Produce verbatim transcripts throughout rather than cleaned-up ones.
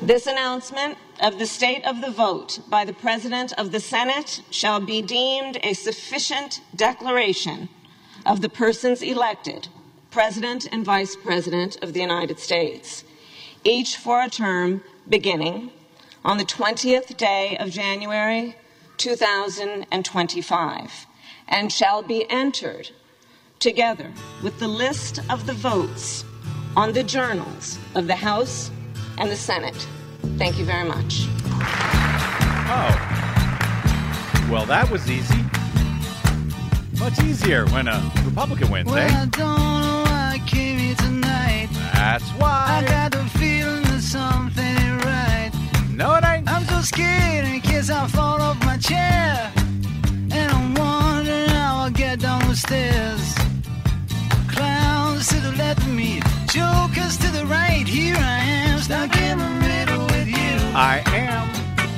This announcement of the state of the vote by the President of the Senate shall be deemed a sufficient declaration of the persons elected President and Vice President of the United States, each for a term beginning on the twentieth day of January two thousand twenty-five, and shall be entered together with the list of the votes on the journals of the House and the Senate. Thank you very much. Oh. Well, that was easy. Much easier when a Republican wins, well, eh? I don't know why I came here tonight. That's why. I got the feeling that something ain't right. No, it ain't. I'm so scared in case I fall off my chair. And I'm wondering how I'll get down the stairs. Clowns to the left of me, jokers to the right. Here I am, stuck in the middle with you. I am.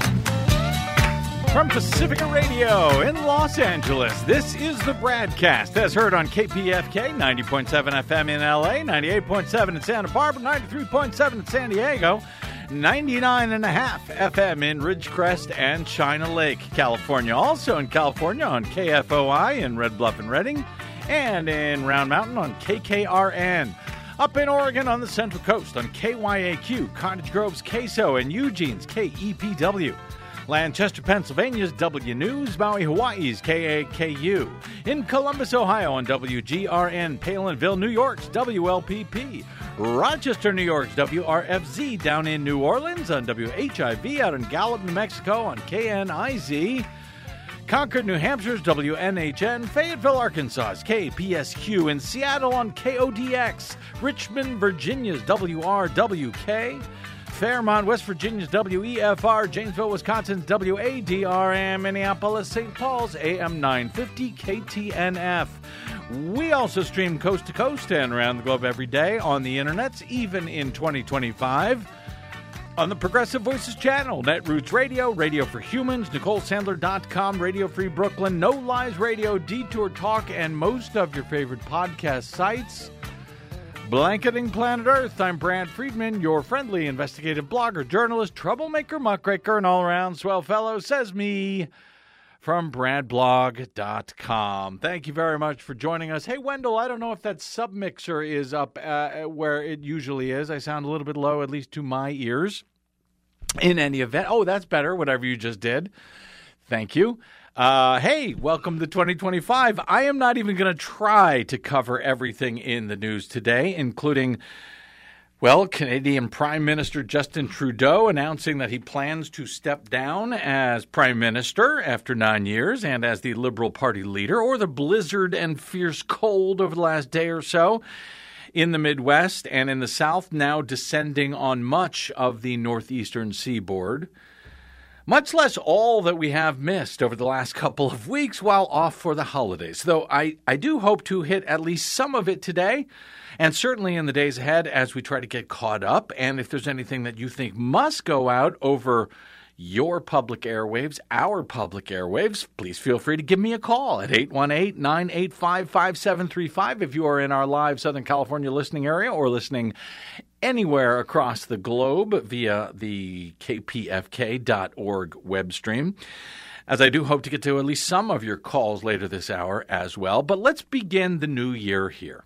From Pacifica Radio in Los Angeles, this is the Bradcast, as heard on K P F K, ninety point seven F M in L A, ninety-eight point seven in Santa Barbara, ninety-three point seven in San Diego, ninety-nine point five F M in Ridgecrest and China Lake, California. Also in California on K F O I in Red Bluff and Redding, and in Round Mountain on K K R N. Up in Oregon on the Central Coast on K Y A Q, Cottage Grove's K S O, and Eugene's K E P W. Lancaster, Pennsylvania's W News, Maui, Hawaii's K A K U. In Columbus, Ohio on W G R N, Palinville, New York's W L P P. Rochester, New York's W R F Z. Down in New Orleans on W H I V. Out in Gallup, New Mexico on K N I Z. Concord, New Hampshire's W N H N, Fayetteville, Arkansas's K P S Q, in Seattle on K O D X, Richmond, Virginia's W R W K, Fairmont, West Virginia's W E F R, Janesville, Wisconsin's W A D R, and Minneapolis, Saint Paul's A M nine fifty K T N F. We also stream coast to coast and around the globe every day on the internets, even in twenty twenty-five. On the Progressive Voices channel, Netroots Radio, Radio for Humans, Nicole Sandler dot com, Radio Free Brooklyn, No Lies Radio, Detour Talk, and most of your favorite podcast sites. Blanketing Planet Earth, I'm Brad Friedman, your friendly investigative blogger, journalist, troublemaker, muckraker, and all-around swell fellow, says me, from brad blog dot com. Thank you very much for joining us. Hey, Wendell, I don't know if that submixer is up uh, where it usually is. I sound a little bit low, at least to my ears. In any event, oh, that's better, whatever you just did. Thank you. Uh, hey, welcome to twenty twenty-five. I am not even going to try to cover everything in the news today, including, well, Canadian Prime Minister Justin Trudeau announcing that he plans to step down as Prime Minister after nine years and as the Liberal Party leader, or the blizzard and fierce cold over the last day or so in the Midwest and in the South, now descending on much of the northeastern seaboard. Much less all that we have missed over the last couple of weeks while off for the holidays. Though I, I do hope to hit at least some of it today, and certainly in the days ahead as we try to get caught up. And if there's anything that you think must go out over your public airwaves, our public airwaves, please feel free to give me a call at eight one eight, nine eight five, five seven three five if you are in our live Southern California listening area or listening anywhere across the globe via the K P F K dot org web stream, as I do hope to get to at least some of your calls later this hour as well. But let's begin the new year here.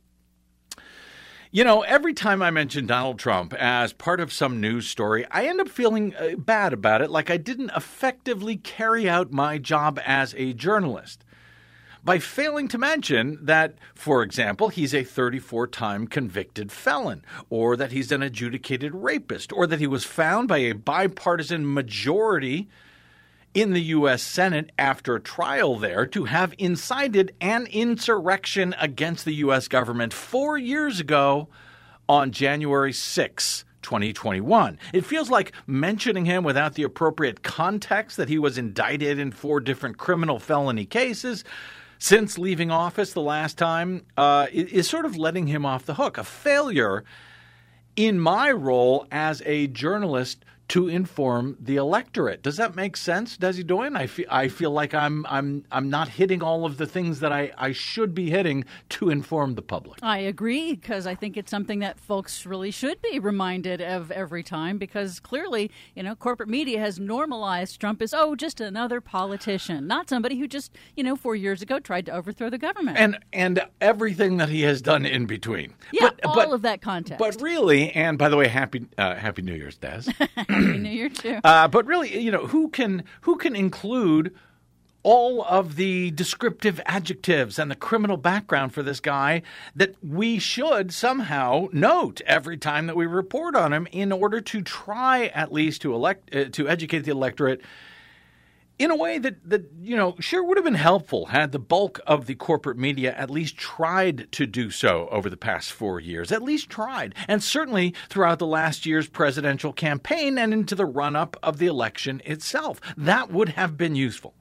You know, every time I mention Donald Trump as part of some news story, I end up feeling uh, bad about it, like I didn't effectively carry out my job as a journalist, by failing to mention that, for example, he's a thirty-four-time convicted felon, or that he's an adjudicated rapist, or that he was found by a bipartisan majority in the U S Senate after a trial there to have incited an insurrection against the U S government four years ago on January sixth, twenty twenty-one. It feels like mentioning him without the appropriate context that he was indicted in four different criminal felony cases since leaving office the last time uh, is sort of letting him off the hook. A failure in my role as a journalist to inform the electorate. Does that make sense, Desi Doyen? I feel I feel like I'm I'm I'm not hitting all of the things that I, I should be hitting to inform the public. I agree, because I think it's something that folks really should be reminded of every time, because clearly, you know, corporate media has normalized Trump as, oh, just another politician, not somebody who just, you know, four years ago tried to overthrow the government. And and everything that he has done in between. Yeah, but, all but, of that context. But really, and by the way, happy uh, happy New Year's, Des. Happy New Year, too. Uh, but really, you know, who can who can include all of the descriptive adjectives and the criminal background for this guy that we should somehow note every time that we report on him in order to try at least to elect uh, to educate the electorate in a way that, that, you know, sure would have been helpful had the bulk of the corporate media at least tried to do so over the past four years, at least tried, and certainly throughout the last year's presidential campaign and into the run-up of the election itself. That would have been useful.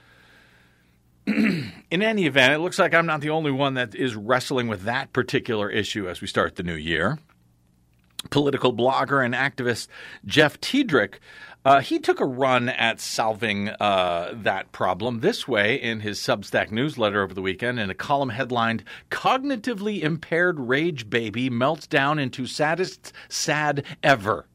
In any event, it looks like I'm not the only one that is wrestling with that particular issue as we start the new year. Political blogger and activist Jeff Tiedrich, uh, he took a run at solving uh, that problem this way in his Substack newsletter over the weekend in a column headlined, "Cognitively Impaired Rage Baby Melts Down into Saddest Sad Ever."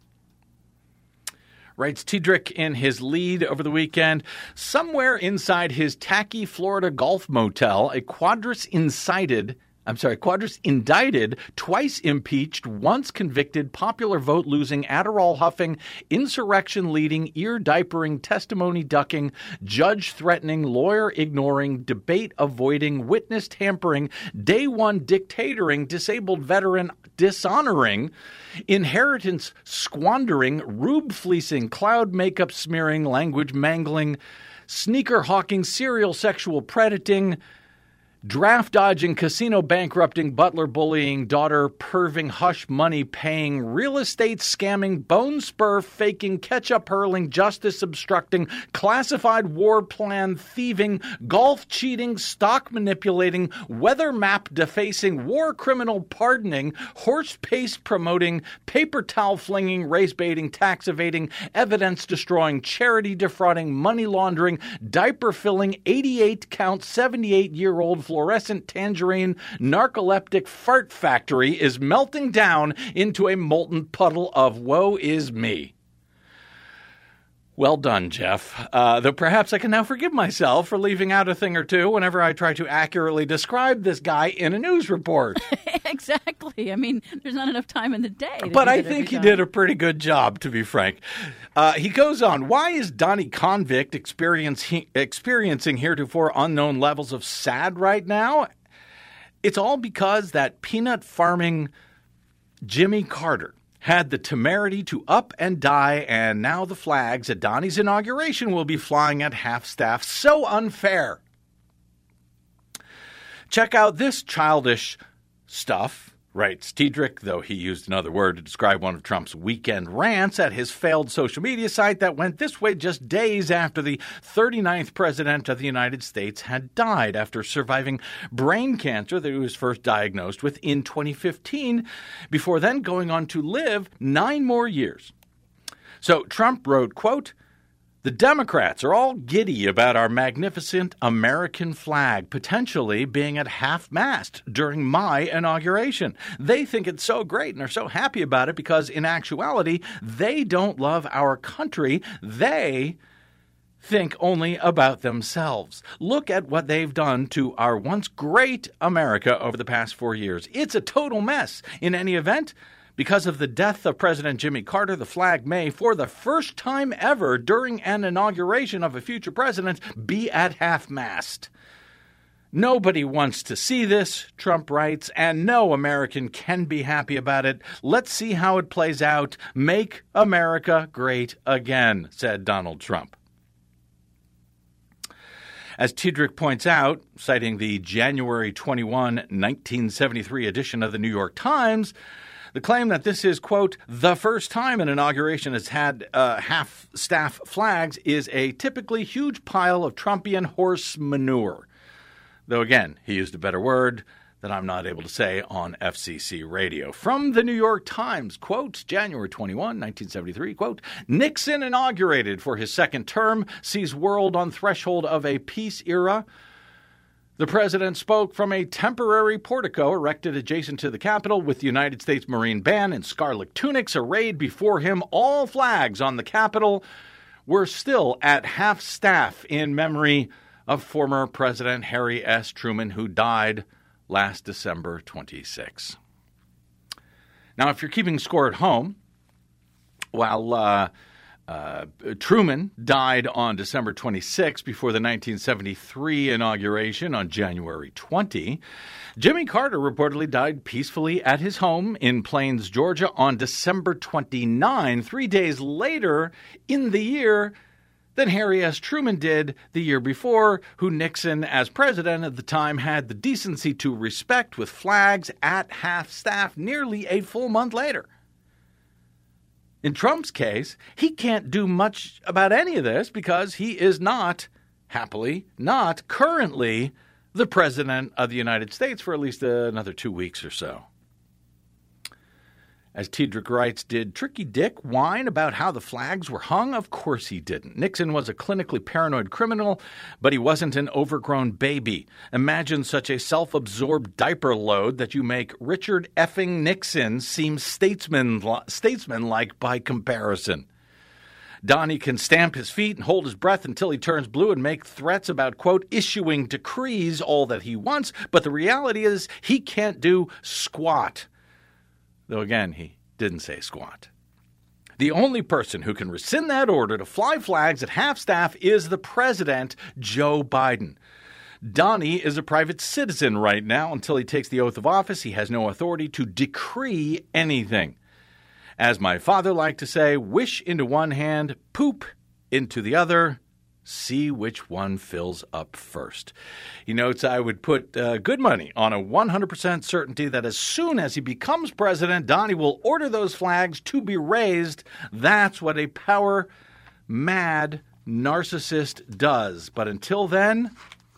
Writes Tiedrich in his lead over the weekend, somewhere inside his tacky Florida golf motel, a Quadras incited, I'm sorry, Quadras indicted, twice impeached, once convicted, popular vote losing, Adderall huffing, insurrection leading, ear diapering, testimony ducking, judge threatening, lawyer ignoring, debate avoiding, witness tampering, day one dictatoring, disabled veteran dishonoring, inheritance squandering, rube fleecing, cloud makeup smearing, language mangling, sneaker hawking, serial sexual predating, draft dodging, casino bankrupting, butler bullying, daughter perving, hush money paying, real estate scamming, bone spur faking, ketchup hurling, justice obstructing, classified war plan thieving, golf cheating, stock manipulating, weather map defacing, war criminal pardoning, horse paste promoting, paper towel flinging, race baiting, tax evading, evidence destroying, charity defrauding, money laundering, diaper filling, eighty-eight count, seventy-eight year old fluorescent tangerine narcoleptic fart factory is melting down into a molten puddle of woe is me. Well done, Jeff. Uh, though perhaps I can now forgive myself for leaving out a thing or two whenever I try to accurately describe this guy in a news report. Exactly. I mean, there's not enough time in the day. But I think he did a pretty good job, to be frank. Uh, he goes on, why is Donnie Convict experience, experiencing heretofore unknown levels of sad right now? It's all because that peanut farming Jimmy Carter had the temerity to up and die, and now the flags at Donnie's inauguration will be flying at half-staff. So unfair. Check out this childish stuff, writes Tiedrich, though he used another word to describe one of Trump's weekend rants at his failed social media site that went this way just days after the thirty-ninth president of the United States had died after surviving brain cancer that he was first diagnosed with in twenty fifteen, before then going on to live nine more years. So Trump wrote, quote, "The Democrats are all giddy about our magnificent American flag potentially being at half-mast during my inauguration. They think it's so great and are so happy about it because, in actuality, they don't love our country. They think only about themselves. Look at what they've done to our once great America over the past four years. It's a total mess. In any event, because of the death of President Jimmy Carter, the flag may, for the first time ever during an inauguration of a future president, be at half-mast. Nobody wants to see this," Trump writes, "and no American can be happy about it. Let's see how it plays out. Make America great again," said Donald Trump. As Tiedrich points out, citing the January twenty-first, nineteen seventy-three edition of the New York Times, the claim that this is, quote, "the first time an inauguration has had uh, half-staff flags is a typically huge pile of Trumpian horse manure." Though, again, he used a better word. that I'm not able to say on F C C radio. From the New York Times, quote, January twenty-first, nineteen seventy-three, quote, Nixon inaugurated for his second term, sees world on threshold of a peace era. The president spoke from a temporary portico erected adjacent to the Capitol with the United States Marine Band in scarlet tunics arrayed before him. All flags on the Capitol were still at half-staff in memory of former President Harry S. Truman, who died last December twenty-sixth. Now, if you're keeping score at home, while uh, uh, Truman died on December twenty-sixth before the nineteen seventy-three inauguration on January twentieth, Jimmy Carter reportedly died peacefully at his home in Plains, Georgia on December twenty-ninth, three days later in the year than Harry S. Truman did the year before, who Nixon, as president at the time, had the decency to respect with flags at half-staff nearly a full month later. In Trump's case, he can't do much about any of this because he is not, happily, not currently the president of the United States for at least another two weeks or so. As Tiedrick writes, did Tricky Dick whine about how the flags were hung? Of course he didn't. Nixon was a clinically paranoid criminal, but he wasn't an overgrown baby. Imagine such a self-absorbed diaper load that you make Richard effing Nixon seem statesman, statesman-like by comparison. Donnie can stamp his feet and hold his breath until he turns blue and make threats about, quote, issuing decrees all that he wants, but the reality is he can't do squat. Though, again, he didn't say squat. The only person who can rescind that order to fly flags at half-staff is the president, Joe Biden. Donnie is a private citizen right now. Until he takes the oath of office, he has no authority to decree anything. As my father liked to say, wish into one hand, poop into the other. See which one fills up first. He notes, I would put uh, good money on a one hundred percent certainty that as soon as he becomes president, Donnie will order those flags to be raised. That's what a power-mad narcissist does. But until then,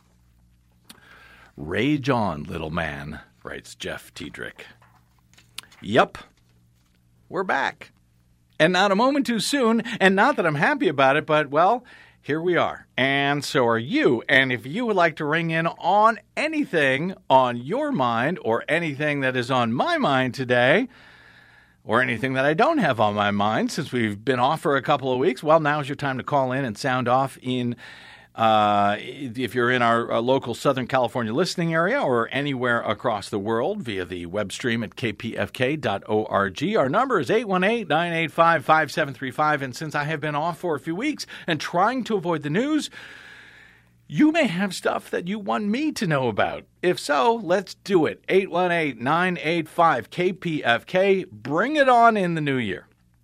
rage on, little man, writes Jeff Tiedrick. Yup, we're back. And not a moment too soon, and not that I'm happy about it, but, well, here we are, and so are you. And if you would like to ring in on anything on your mind or anything that is on my mind today, or anything that I don't have on my mind since we've been off for a couple of weeks, well, now's your time to call in and sound off in Uh, if you're in our uh, local Southern California listening area or anywhere across the world via the web stream at k p f k dot org. Our number is eight one eight, nine eight five, five seven three five. And since I have been off for a few weeks and trying to avoid the news, you may have stuff that you want me to know about. If so, let's do it. eight one eight, nine eight five, K P F K. Bring it on in the new year.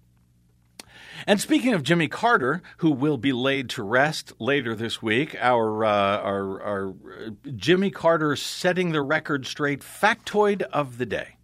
And speaking of Jimmy Carter, who will be laid to rest later this week, our, uh, our, our Jimmy Carter setting the record straight factoid of the day.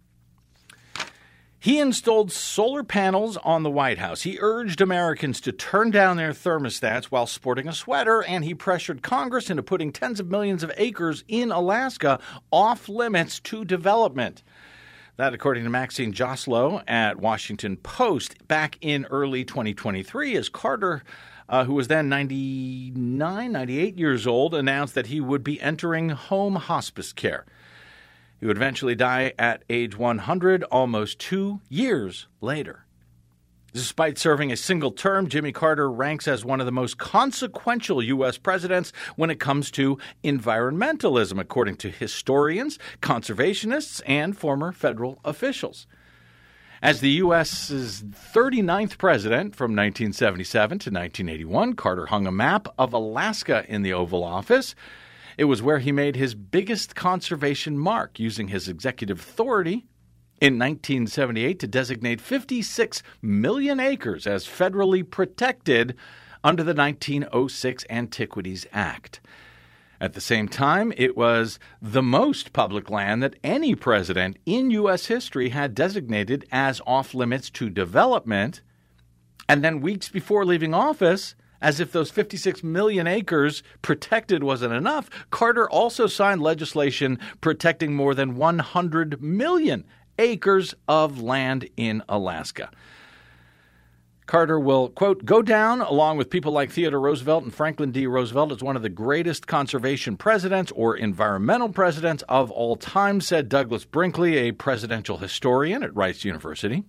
He installed solar panels on the White House. He urged Americans to turn down their thermostats while sporting a sweater, and he pressured Congress into putting tens of millions of acres in Alaska off limits to development. That, according to Maxine Joslow at Washington Post, back in early twenty twenty-three, as Carter, uh, who was then ninety-nine, ninety-eight years old, announced that he would be entering home hospice care. He would eventually die at age one hundred, almost two years later. Despite serving a single term, Jimmy Carter ranks as one of the most consequential U S presidents when it comes to environmentalism, according to historians, conservationists, and former federal officials. As the U S's thirty-ninth president from nineteen seventy-seven to nineteen eighty-one, Carter hung a map of Alaska in the Oval Office. It was where he made his biggest conservation mark, using his executive authority in nineteen seventy-eight to designate fifty-six million acres as federally protected under the nineteen oh six Antiquities Act. At the same time, it was the most public land that any president in U S history had designated as off-limits to development. And then weeks before leaving office, As if those fifty-six million acres protected wasn't enough, Carter also signed legislation protecting more than one hundred million acres of land in Alaska. Carter will, quote, go down along with people like Theodore Roosevelt and Franklin D. Roosevelt as one of the greatest conservation presidents or environmental presidents of all time, said Douglas Brinkley, a presidential historian at Rice University.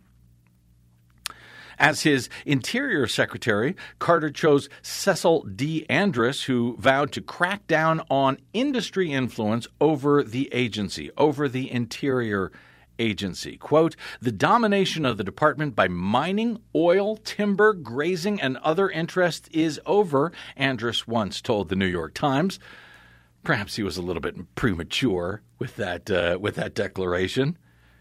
As his Interior Secretary, Carter chose Cecil D. Andrus, who vowed to crack down on industry influence over the agency, over the Interior Agency. Quote, the domination of the department by mining, oil, timber, grazing, and other interests is over, Andrus once told the New York Times. Perhaps he was a little bit premature with that, uh, with that declaration.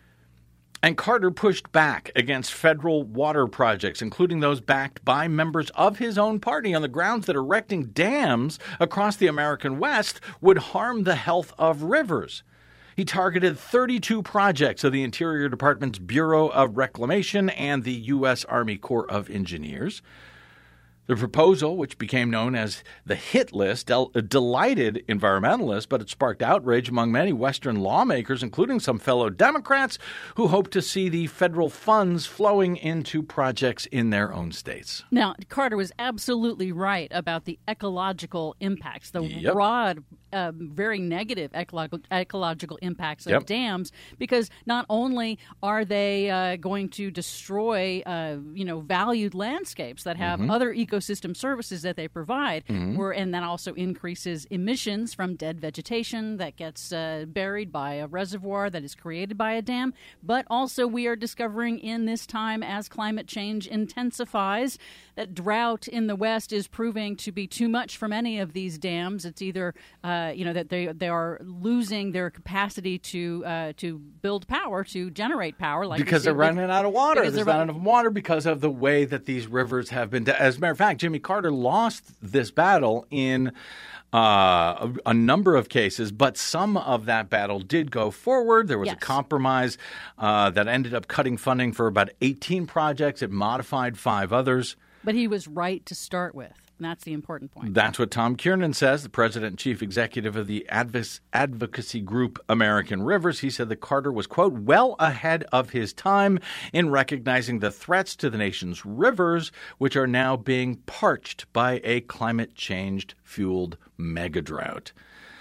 And Carter pushed back against federal water projects, including those backed by members of his own party, on the grounds that erecting dams across the American West would harm the health of rivers. He targeted thirty-two projects of the Interior Department's Bureau of Reclamation and the U S Army Corps of Engineers. The proposal, which became known as the hit list, del- delighted environmentalists, but it sparked outrage among many Western lawmakers, including some fellow Democrats who hoped to see the federal funds flowing into projects in their own states. Now, Carter was absolutely right about the ecological impacts, the Yep. broad, uh, very negative ecological, ecological impacts of Yep. dams, because not only are they uh, going to destroy, uh, you know, valued landscapes that have Mm-hmm. other ecosystem services that they provide, Mm-hmm. were, and that also increases emissions from dead vegetation that gets uh, buried by a reservoir that is created by a dam. But also we are discovering in this time, as climate change intensifies, that drought in the West is proving to be too much for many of these dams. It's either, uh, you know, that they they are losing their capacity to uh, to build power, to generate power, like Because they're running out of water. because There's they're not run- enough water because of the way that these rivers have been. De- As a matter of fact, Jimmy Carter lost this battle in uh, a, a number of cases, but some of that battle did go forward. There was Yes. a compromise uh, that ended up cutting funding for about eighteen projects. It modified five others. But he was right to start with. And that's the important point. That's what Tom Kiernan says, the president and chief executive of the adv- advocacy group American Rivers. He said that Carter was, quote, well ahead of his time in recognizing the threats to the nation's rivers, which are now being parched by a climate change-fueled megadrought.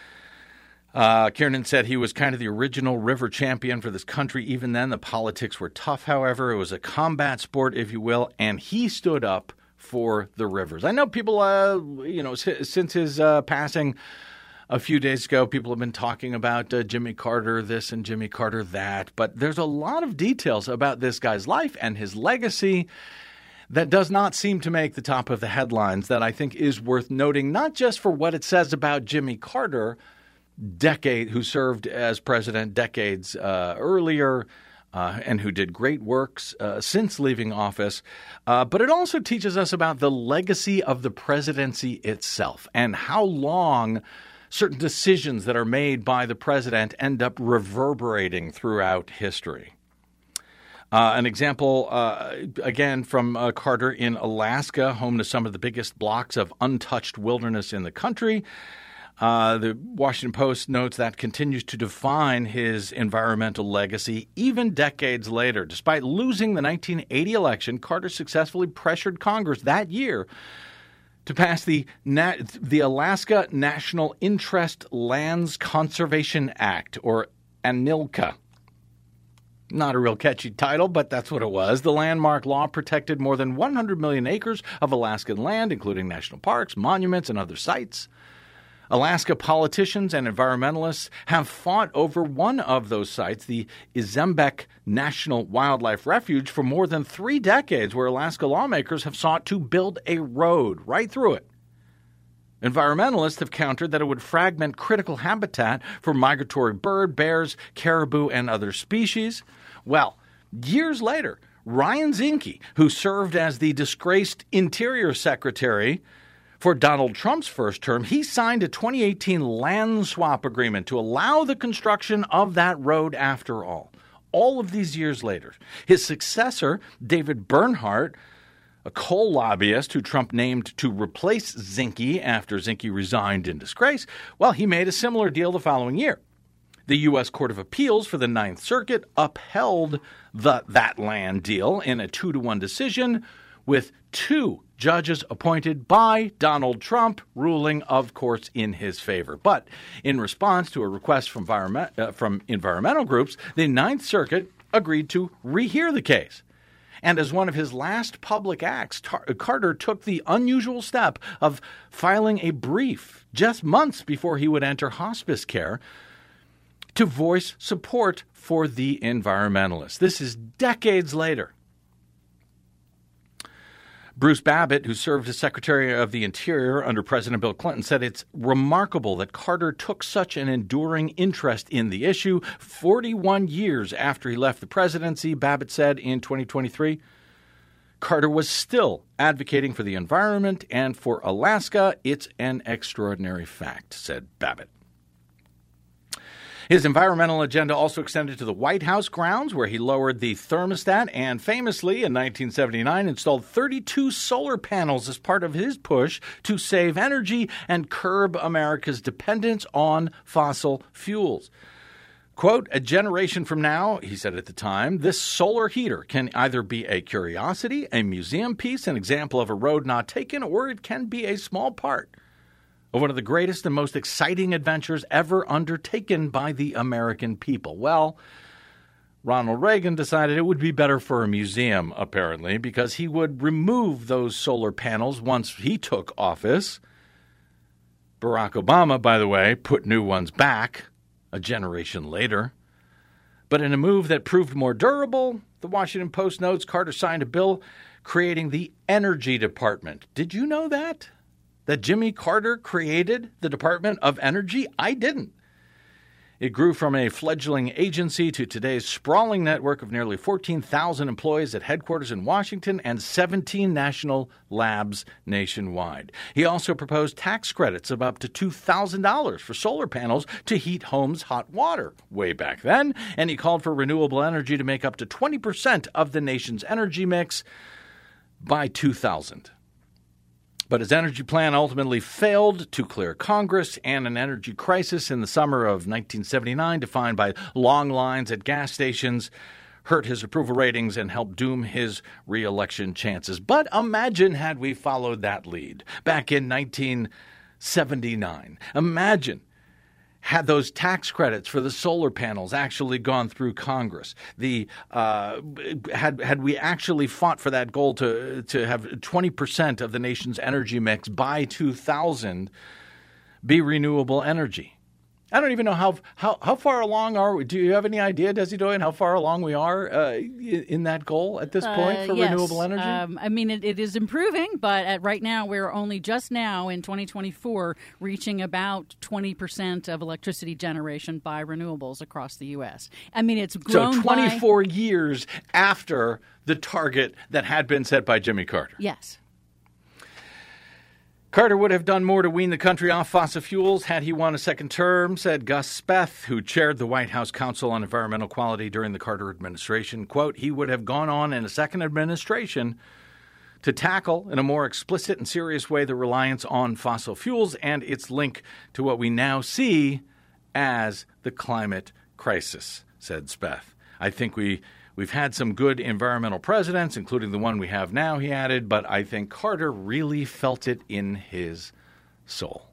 Uh, Kiernan said he was kind of the original river champion for this country. Even then, the politics were tough, however. It was a combat sport, if you will, and he stood up for the rivers. I know people, uh, you know, s- since his uh, passing a few days ago, people have been talking about uh, Jimmy Carter this and Jimmy Carter that, but there's a lot of details about this guy's life and his legacy that does not seem to make the top of the headlines that I think is worth noting, not just for what it says about Jimmy Carter, decade who served as president decades uh, earlier uh, and who did great works uh, since leaving office. Uh, but it also teaches us about the legacy of the presidency itself and how long certain decisions that are made by the president end up reverberating throughout history. Uh, an example, uh, again, from uh, Carter in Alaska, home to some of the biggest blocks of untouched wilderness in the country. Uh, the Washington Post notes that continues to define his environmental legacy even decades later. Despite losing the nineteen eighty election, Carter successfully pressured Congress that year to pass the Na- the Alaska National Interest Lands Conservation Act, or ANILCA. Not a real catchy title, but that's what it was. The landmark law protected more than one hundred million acres of Alaskan land, including national parks, monuments, and other sites. Alaska politicians and environmentalists have fought over one of those sites, the Izembek National Wildlife Refuge, for more than three decades, where Alaska lawmakers have sought to build a road right through it. Environmentalists have countered that it would fragment critical habitat for migratory bird, bears, caribou, and other species. Well, years later, Ryan Zinke, who served as the disgraced Interior Secretary for Donald Trump's first term, he signed a twenty eighteen land swap agreement to allow the construction of that road after all. All of these years later, his successor, David Bernhardt, a coal lobbyist who Trump named to replace Zinke after Zinke resigned in disgrace, well, he made a similar deal the following year. The U S Court of Appeals for the Ninth Circuit upheld the that land deal in a two to one decision, with two judges appointed by Donald Trump, ruling, of course, in his favor. But in response to a request from, environment, uh, from environmental groups, the Ninth Circuit agreed to rehear the case. And as one of his last public acts, Tar- Carter took the unusual step of filing a brief just months before he would enter hospice care to voice support for the environmentalists. This is decades later. Bruce Babbitt, who served as Secretary of the Interior under President Bill Clinton, said it's remarkable that Carter took such an enduring interest in the issue. forty-one years after he left the presidency, Babbitt said in twenty twenty-three, Carter was still advocating for the environment and for Alaska. It's an extraordinary fact, said Babbitt. His environmental agenda also extended to the White House grounds, where he lowered the thermostat and famously, in nineteen seventy-nine, installed thirty-two solar panels as part of his push to save energy and curb America's dependence on fossil fuels. Quote, a generation from now, he said at the time, this solar heater can either be a curiosity, a museum piece, an example of a road not taken, or it can be a small part of one of the greatest and most exciting adventures ever undertaken by the American people. Well, Ronald Reagan decided it would be better for a museum, apparently, because he would remove those solar panels once he took office. Barack Obama, by the way, put new ones back a generation later. But in a move that proved more durable, the Washington Post notes Carter signed a bill creating the Energy Department. Did you know that? That Jimmy Carter created the Department of Energy? I didn't. It grew from a fledgling agency to today's sprawling network of nearly fourteen thousand employees at headquarters in Washington and seventeen national labs nationwide. He also proposed tax credits of up to two thousand dollars for solar panels to heat homes' hot water way back then, and he called for renewable energy to make up to twenty percent of the nation's energy mix by two thousand. But his energy plan ultimately failed to clear Congress, and an energy crisis in the summer of nineteen seventy-nine, defined by long lines at gas stations, hurt his approval ratings and helped doom his re-election chances. But imagine had we followed that lead back in nineteen seventy-nine. Imagine had those tax credits for the solar panels actually gone through Congress. The uh, had had we actually fought for that goal to to have twenty percent of the nation's energy mix by two thousand be renewable energy. I don't even know how how how far along are we? Do you have any idea, Desi Doyen, how far along we are uh, in that goal at this point uh, for yes. renewable energy? Um, I mean, it, it is improving, but at right now we're only just now in twenty twenty-four reaching about twenty percent of electricity generation by renewables across the U S. I mean, it's grown so twenty-four by, years after the target that had been set by Jimmy Carter. Yes. Carter would have done more to wean the country off fossil fuels had he won a second term, said Gus Speth, who chaired the White House Council on Environmental Quality during the Carter administration. Quote, he would have gone on in a second administration to tackle in a more explicit and serious way the reliance on fossil fuels and its link to what we now see as the climate crisis, said Speth. I think we... We've had some good environmental presidents, including the one we have now, he added, but I think Carter really felt it in his soul.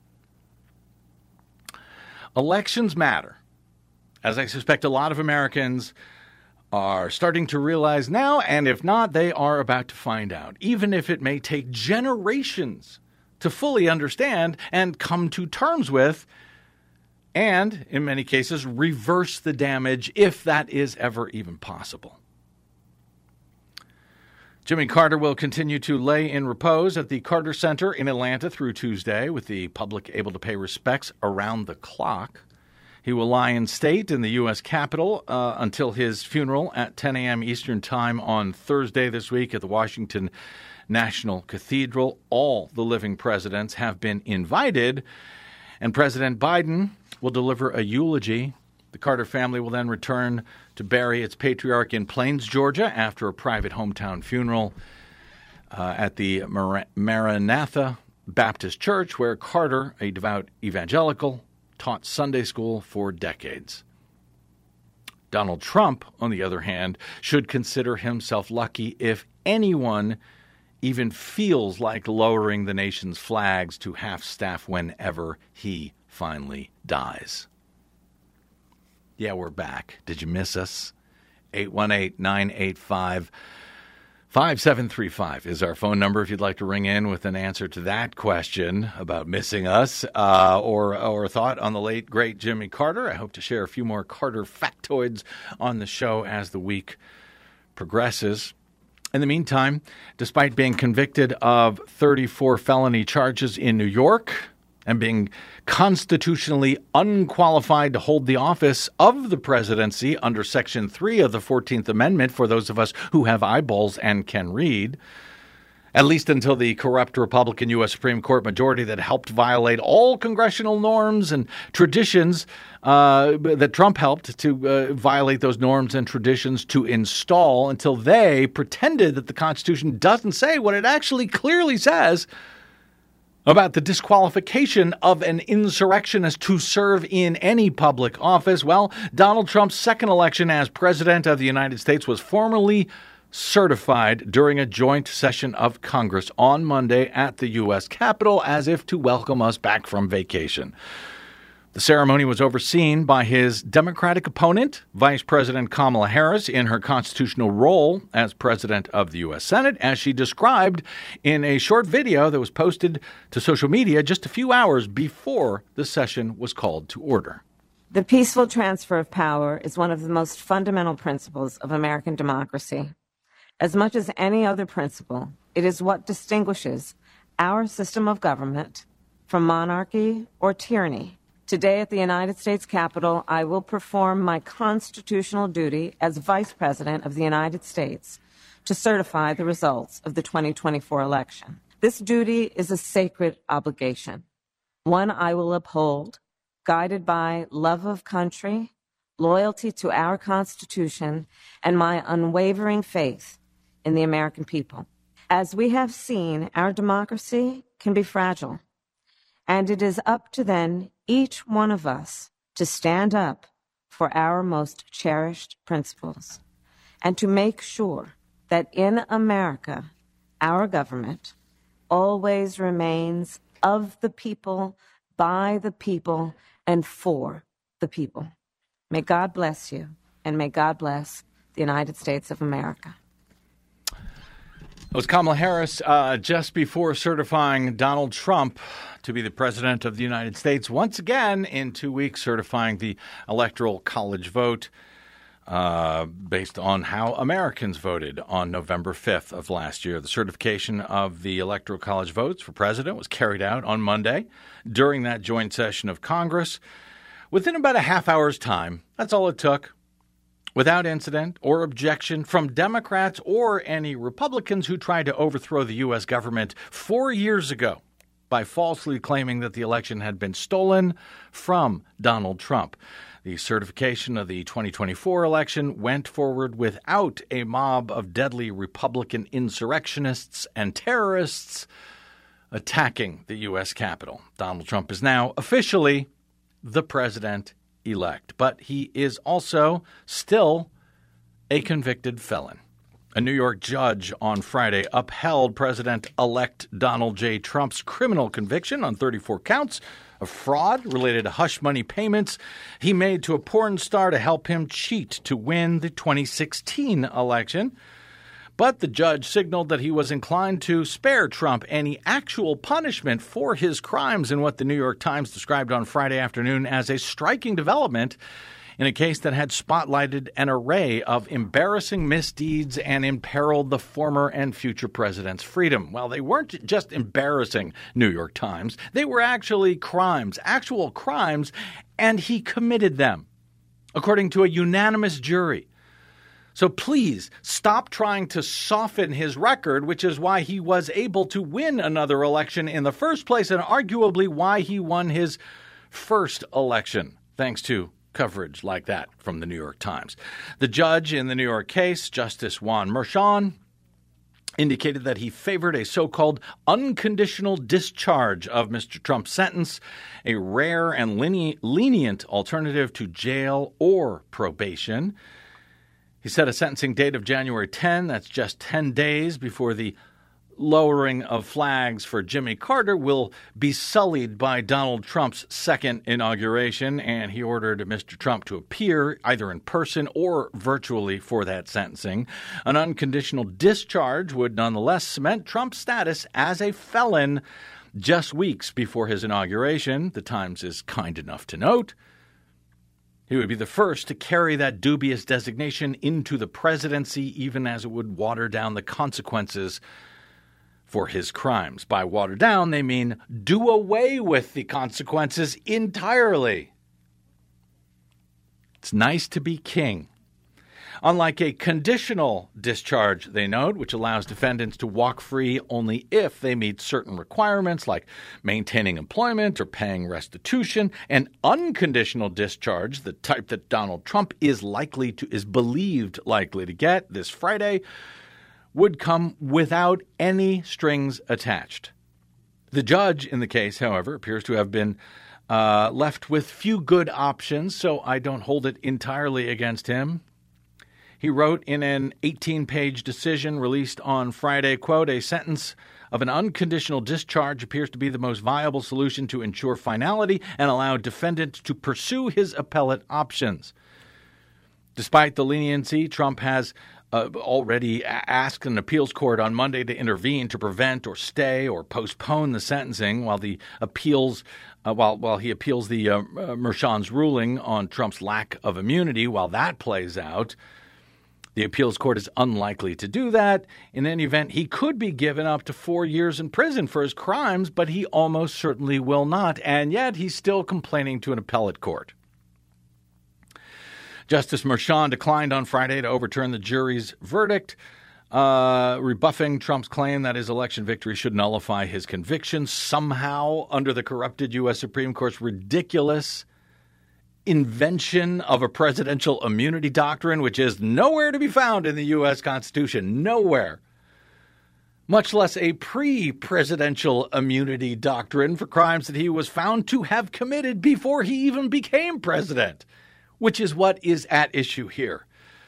Elections matter, as I suspect a lot of Americans are starting to realize now, and if not, they are about to find out, even if it may take generations to fully understand and come to terms with, and, in many cases, reverse the damage if that is ever even possible. Jimmy Carter will continue to lay in repose at the Carter Center in Atlanta through Tuesday, with the public able to pay respects around the clock. He will lie in state in the U S Capitol uh, until his funeral at ten a.m. Eastern Time on Thursday this week at the Washington National Cathedral. All the living presidents have been invited, and President Biden will deliver a eulogy. The Carter family will then return to bury its patriarch in Plains, Georgia, after a private hometown funeral. uh, at the Mar- Maranatha Baptist Church, where Carter, a devout evangelical, taught Sunday school for decades. Donald Trump, on the other hand, should consider himself lucky if anyone even feels like lowering the nation's flags to half-staff whenever he finally dies. Yeah, we're back. Did you miss us? eight one eight, nine eight five, five seven three five is our phone number if you'd like to ring in with an answer to that question about missing us uh, or, or a thought on the late, great Jimmy Carter. I hope to share a few more Carter factoids on the show as the week progresses. In the meantime, despite being convicted of thirty-four felony charges in New York and being constitutionally unqualified to hold the office of the presidency under Section three of the fourteenth Amendment for those of us who have eyeballs and can read, at least until the corrupt Republican U S Supreme Court majority that helped violate all congressional norms and traditions uh, that Trump helped to uh, violate those norms and traditions to install, until they pretended that the Constitution doesn't say what it actually clearly says about the disqualification of an insurrectionist to serve in any public office. Well, Donald Trump's second election as president of the United States was formally certified during a joint session of Congress on Monday at the U S Capitol, as if to welcome us back from vacation. The ceremony was overseen by his Democratic opponent, Vice President Kamala Harris, in her constitutional role as president of the U S Senate, as she described in a short video that was posted to social media just a few hours before the session was called to order. The peaceful transfer of power is one of the most fundamental principles of American democracy. As much as any other principle, it is what distinguishes our system of government from monarchy or tyranny. Today at the United States Capitol, I will perform my constitutional duty as Vice President of the United States to certify the results of the twenty twenty-four election. This duty is a sacred obligation, one I will uphold, guided by love of country, loyalty to our Constitution, and my unwavering faith in the American people. As we have seen, our democracy can be fragile, and it is up to then each one of us to stand up for our most cherished principles and to make sure that in America, our government always remains of the people, by the people, and for the people. May God bless you, and may God bless the United States of America. It was Kamala Harris uh, just before certifying Donald Trump to be the president of the United States, once again in two weeks certifying the Electoral College vote uh, based on how Americans voted on November fifth of last year. The certification of the Electoral College votes for president was carried out on Monday during that joint session of Congress within about a half hour's time. That's all it took, without incident or objection from Democrats or any Republicans who tried to overthrow the U S government four years ago by falsely claiming that the election had been stolen from Donald Trump. The certification of the twenty twenty-four election went forward without a mob of deadly Republican insurrectionists and terrorists attacking the U S Capitol. Donald Trump is now officially the president-elect, but he is also still a convicted felon. A New York judge on Friday upheld President-elect Donald J. Trump's criminal conviction on thirty-four counts of fraud related to hush money payments he made to a porn star to help him cheat to win the twenty sixteen election. But the judge signaled that he was inclined to spare Trump any actual punishment for his crimes in what the New York Times described on Friday afternoon as a striking development in a case that had spotlighted an array of embarrassing misdeeds and imperiled the former and future president's freedom. Well, they weren't just embarrassing, New York Times. They were actually crimes, actual crimes, and he committed them, according to a unanimous jury. So please stop trying to soften his record, which is why he was able to win another election in the first place and arguably why he won his first election, thanks to coverage like that from the New York Times. The judge in the New York case, Justice Juan Merchan, indicated that he favored a so-called unconditional discharge of Mister Trump's sentence, a rare and lenient alternative to jail or probation. He set a sentencing date of January tenth. That's just ten days before the lowering of flags for Jimmy Carter will be sullied by Donald Trump's second inauguration, and he ordered Mister Trump to appear either in person or virtually for that sentencing. An unconditional discharge would nonetheless cement Trump's status as a felon just weeks before his inauguration, the Times is kind enough to note. He would be the first to carry that dubious designation into the presidency, even as it would water down the consequences for his crimes. By water down, they mean do away with the consequences entirely. It's nice to be king. Unlike a conditional discharge, they note, which allows defendants to walk free only if they meet certain requirements like maintaining employment or paying restitution, an unconditional discharge, the type that Donald Trump is likely to is believed likely to get this Friday, would come without any strings attached. The judge in the case, however, appears to have been uh, left with few good options, so I don't hold it entirely against him. He wrote in an eighteen-page decision released on Friday, quote, a sentence of an unconditional discharge appears to be the most viable solution to ensure finality and allow defendant to pursue his appellate options. Despite the leniency, Trump has uh, already asked an appeals court on Monday to intervene to prevent or stay or postpone the sentencing while the appeals uh, while while he appeals the uh, uh, Merchan's ruling on Trump's lack of immunity. While that plays out, the appeals court is unlikely to do that. In any event, he could be given up to four years in prison for his crimes, but he almost certainly will not. And yet he's still complaining to an appellate court. Justice Merchan declined on Friday to overturn the jury's verdict, uh, rebuffing Trump's claim that his election victory should nullify his conviction somehow under the corrupted U S Supreme Court's ridiculous invention of a presidential immunity doctrine, which is nowhere to be found in the U S Constitution, nowhere, much less a pre-presidential immunity doctrine for crimes that he was found to have committed before he even became president, which is what is at issue here.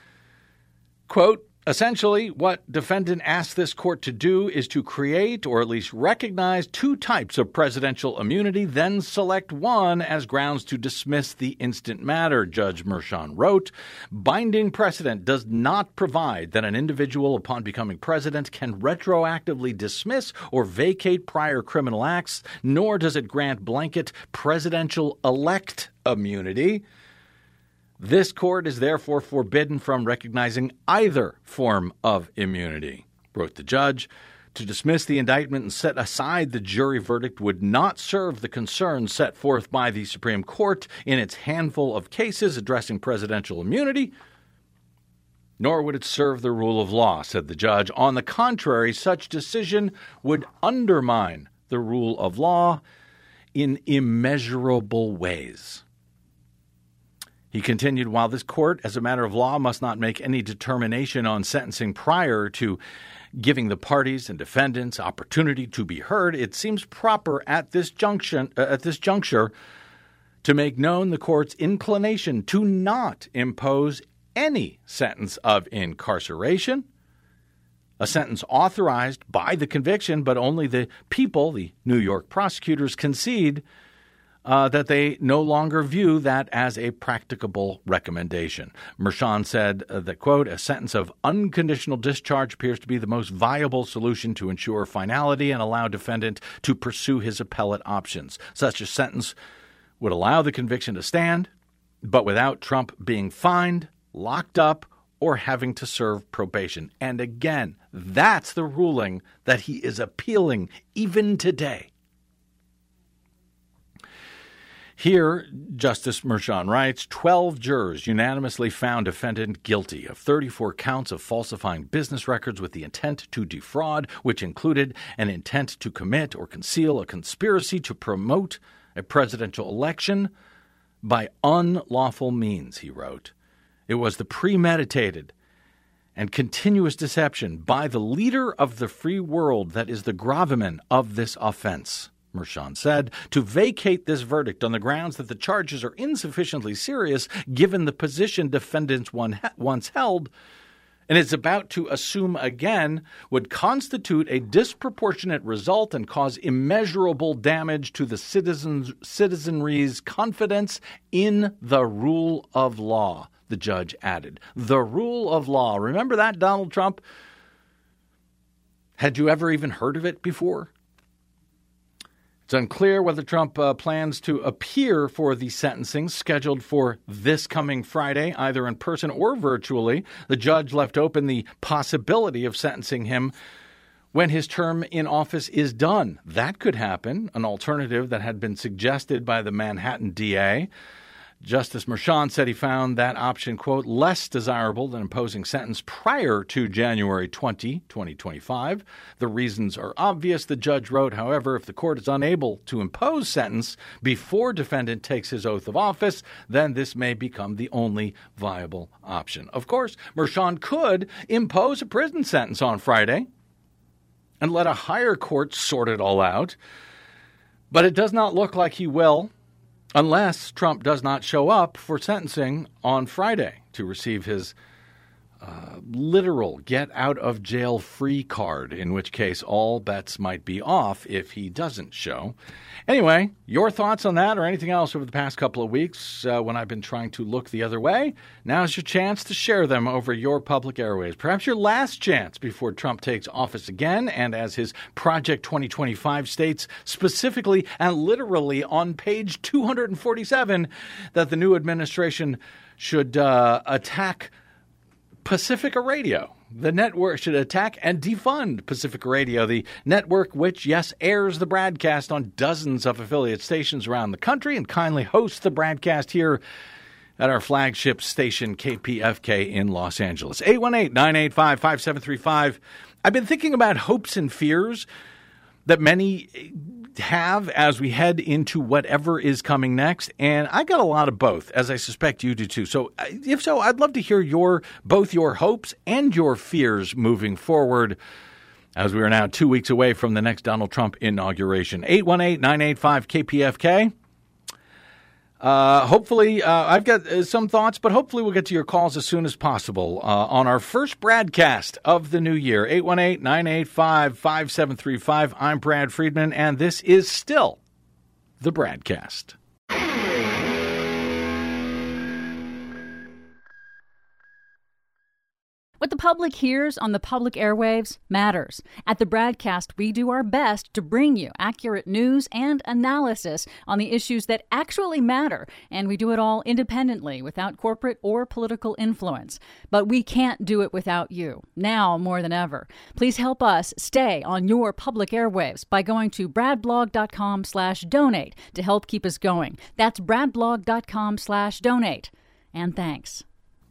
Quote, essentially, what defendant asked this court to do is to create or at least recognize two types of presidential immunity, then select one as grounds to dismiss the instant matter, Judge Merchan wrote. Binding precedent does not provide that an individual upon becoming president can retroactively dismiss or vacate prior criminal acts, nor does it grant blanket presidential elect immunity. This court is therefore forbidden from recognizing either form of immunity, wrote the judge. To dismiss the indictment and set aside the jury verdict would not serve the concerns set forth by the Supreme Court in its handful of cases addressing presidential immunity, nor would it serve the rule of law, said the judge. On the contrary, such decision would undermine the rule of law in immeasurable ways. He continued, while this court, as a matter of law, must not make any determination on sentencing prior to giving the parties and defendants opportunity to be heard, it seems proper at this junction, uh, at this juncture to make known the court's inclination to not impose any sentence of incarceration, a sentence authorized by the conviction, but only the people, the New York prosecutors, concede Uh, that they no longer view that as a practicable recommendation. Merchan said uh, that, quote, a sentence of unconditional discharge appears to be the most viable solution to ensure finality and allow defendant to pursue his appellate options. Such a sentence would allow the conviction to stand, but without Trump being fined, locked up, or having to serve probation. And again, that's the ruling that he is appealing even today. Here, Justice Merchan writes, twelve jurors unanimously found defendant guilty of thirty-four counts of falsifying business records with the intent to defraud, which included an intent to commit or conceal a conspiracy to promote a presidential election by unlawful means, he wrote. It was the premeditated and continuous deception by the leader of the free world that is the gravamen of this offense, Mershon said, to vacate this verdict on the grounds that the charges are insufficiently serious given the position defendants one ha- once held, and is about to assume again, would constitute a disproportionate result and cause immeasurable damage to the citizens, citizenry's confidence in the rule of law, the judge added. The rule of law. Remember that, Donald Trump? Had you ever even heard of it before? It's unclear whether Trump uh, plans to appear for the sentencing scheduled for this coming Friday, either in person or virtually. The judge left open the possibility of sentencing him when his term in office is done. That could happen, an alternative that had been suggested by the Manhattan D A. Justice Mershon said he found that option, quote, less desirable than imposing sentence prior to January twentieth, twenty twenty-five. The reasons are obvious, the judge wrote. However, if the court is unable to impose sentence before defendant takes his oath of office, then this may become the only viable option. Of course, Mershon could impose a prison sentence on Friday and let a higher court sort it all out, but it does not look like he will, unless Trump does not show up for sentencing on Friday to receive his uh, literal get-out-of-jail-free card, in which case all bets might be off if he doesn't show. Anyway, your thoughts on that or anything else over the past couple of weeks uh, when I've been trying to look the other way, now's your chance to share them over your public airwaves. Perhaps your last chance before Trump takes office again, and as his Project twenty twenty-five states specifically and literally on page two hundred forty-seven, that the new administration should uh, attack Pacifica Radio. The network should attack and defund Pacifica Radio, the network which, yes, airs the broadcast on dozens of affiliate stations around the country and kindly hosts the broadcast here at our flagship station, K P F K in Los Angeles. eight one eight, nine eight five, five seven three five. I've been thinking about hopes and fears that many have as we head into whatever is coming next, and I got a lot of both, as I suspect you do too. So if so, I'd love to hear your both your hopes and your fears moving forward as we are now two weeks away from the next Donald Trump inauguration. eight one eight, nine eight five, K P F K. Uh, hopefully, uh, I've got uh, some thoughts, but hopefully we'll get to your calls as soon as possible uh, on our first broadcast of the new year. eight one eight, nine eight five, five seven three five. I'm Brad Friedman, and this is still the Bradcast. What the public hears on the public airwaves matters. At the Bradcast, we do our best to bring you accurate news and analysis on the issues that actually matter, and we do it all independently, without corporate or political influence. But we can't do it without you, now more than ever. Please help us stay on your public airwaves by going to bradblog.com slash donate to help keep us going. That's bradblog.com slash donate. And thanks.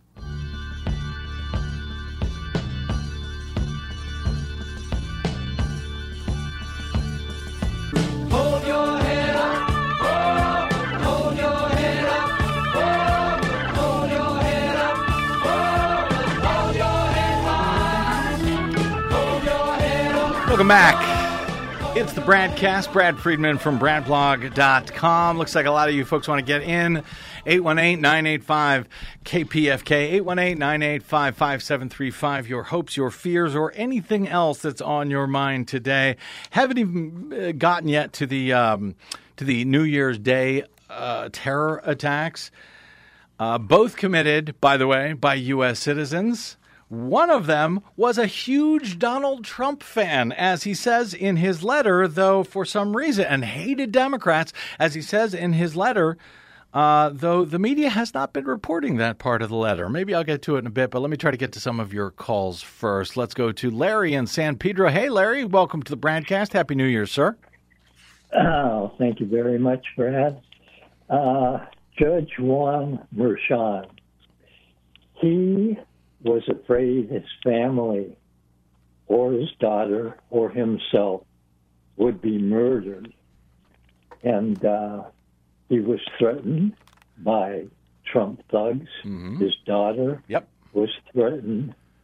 Hold your head up, oh, hold your head up, oh, hold your head up, oh, hold your head high, hold your head up. Welcome back. It's the Bradcast. Brad Friedman from bradblog dot com. Looks like a lot of you folks want to get in. eight one eight, nine eight five, K P F K. eight one eight, nine eight five, five seven three five. Your hopes, your fears, or anything else that's on your mind today. Haven't even gotten yet to the um, to the New Year's Day uh, terror attacks. Uh, both committed, by the way, by U S citizens. One of them was a huge Donald Trump fan, as he says in his letter, though for some reason, and hated Democrats, as he says in his letter, uh, though the media has not been reporting that part of the letter. Maybe I'll get to it in a bit, but let me try to get to some of your calls first. Let's go to Larry in San Pedro. Hey, Larry, welcome to the Bradcast. Happy New Year, sir. Oh, thank you very much, Brad. Uh, Judge Juan Mershon, he was afraid his family or his daughter or himself would be murdered. And uh, he was threatened by Trump thugs. Mm-hmm. His daughter Yep. was threatened